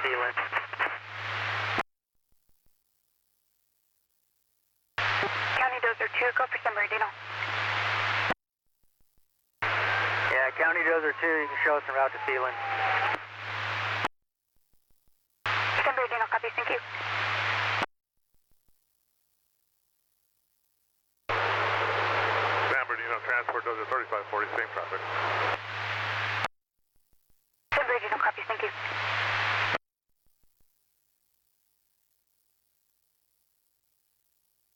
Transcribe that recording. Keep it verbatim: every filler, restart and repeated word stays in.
Sealand. County Dozer two, go for San Bernardino. Yeah, County Dozer two, you can show us en route to Sealand. San Bernardino, copy, thank you. San Bernardino, transport Dozer thirty-five forty, same traffic. San Bernardino, copy, thank you.